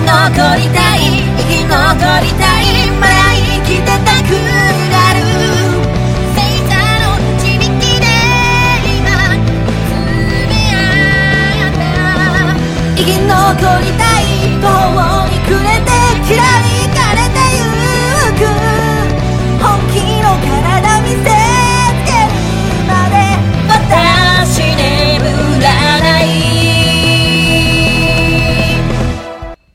残りたい生き残りたいまだ生きてたくなる星座の導きで今つぶやいた生き残りたい